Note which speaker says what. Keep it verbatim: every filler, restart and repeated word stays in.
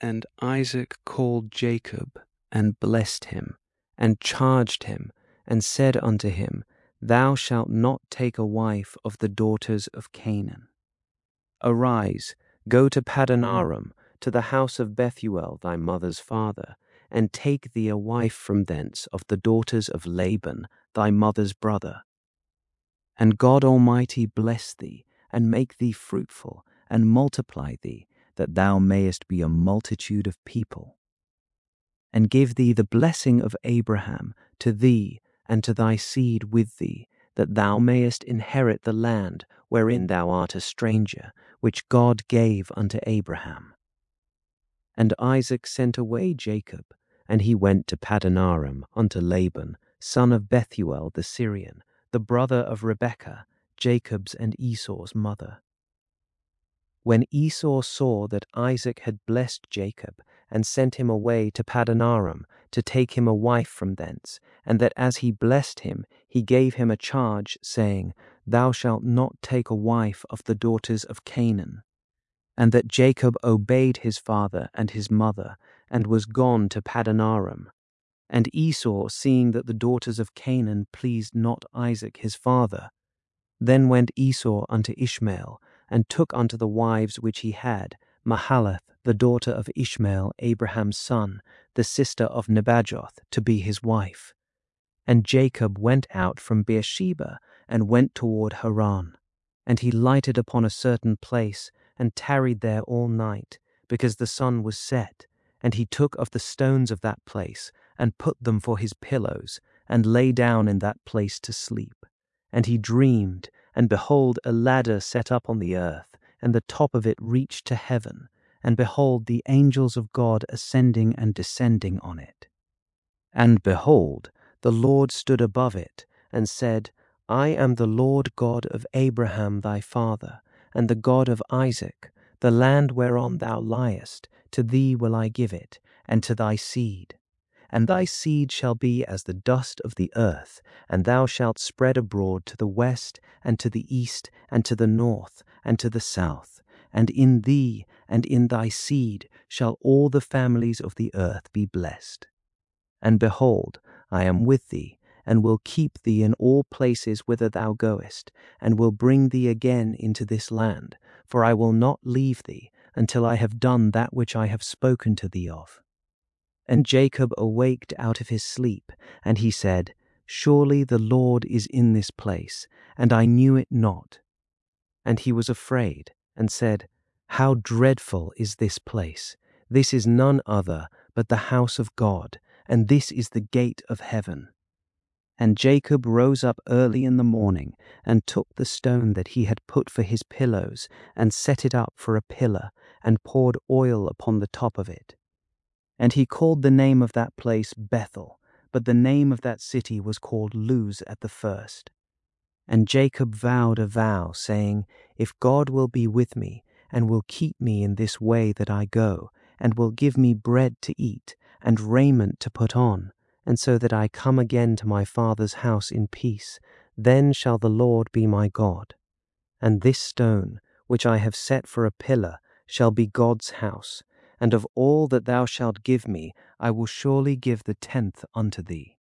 Speaker 1: And Isaac called Jacob, and blessed him, and charged him, and said unto him, Thou shalt not take a wife of the daughters of Canaan. Arise, go to Padanaram, to the house of Bethuel thy mother's father, and take thee a wife from thence of the daughters of Laban thy mother's brother. And God Almighty bless thee, and make thee fruitful, and multiply thee, that thou mayest be a multitude of people. And give thee the blessing of Abraham to thee and to thy seed with thee, that thou mayest inherit the land wherein thou art a stranger, which God gave unto Abraham. And Isaac sent away Jacob, and he went to Padanaram unto Laban, son of Bethuel the Syrian, the brother of Rebekah, Jacob's and Esau's mother. When Esau saw that Isaac had blessed Jacob, and sent him away to Padanaram to take him a wife from thence, and that as he blessed him, he gave him a charge, saying, Thou shalt not take a wife of the daughters of Canaan, and that Jacob obeyed his father and his mother, and was gone to Padanaram. And Esau, seeing that the daughters of Canaan pleased not Isaac his father, then went Esau unto Ishmael, and took unto the wives which he had Mahalath, the daughter of Ishmael, Abraham's son, the sister of Nebajoth, to be his wife. And Jacob went out from Beersheba, and went toward Haran. And he lighted upon a certain place, and tarried there all night, because the sun was set. And he took of the stones of that place, and put them for his pillows, and lay down in that place to sleep. And he dreamed, and behold, a ladder set up on the earth, and the top of it reached to heaven, and behold, the angels of God ascending and descending on it. And behold, the Lord stood above it, and said, I am the Lord God of Abraham thy father, and the God of Isaac. The land whereon thou liest, to thee will I give it, and to thy seed. And thy seed shall be as the dust of the earth, and thou shalt spread abroad to the west, and to the east, and to the north, and to the south. And in thee and in thy seed shall all the families of the earth be blessed. And behold, I am with thee, and will keep thee in all places whither thou goest, and will bring thee again into this land, for I will not leave thee until I have done that which I have spoken to thee of. And Jacob awaked out of his sleep, and he said, Surely the Lord is in this place, and I knew it not. And he was afraid, and said, How dreadful is this place! This is none other but the house of God, and this is the gate of heaven. And Jacob rose up early in the morning, and took the stone that he had put for his pillows, and set it up for a pillar, and poured oil upon the top of it. And he called the name of that place Bethel, but the name of that city was called Luz at the first. And Jacob vowed a vow, saying, If God will be with me, and will keep me in this way that I go, and will give me bread to eat, and raiment to put on, and so that I come again to my father's house in peace, then shall the Lord be my God. And this stone, which I have set for a pillar, shall be God's house, and of all that thou shalt give me, I will surely give the tenth unto thee.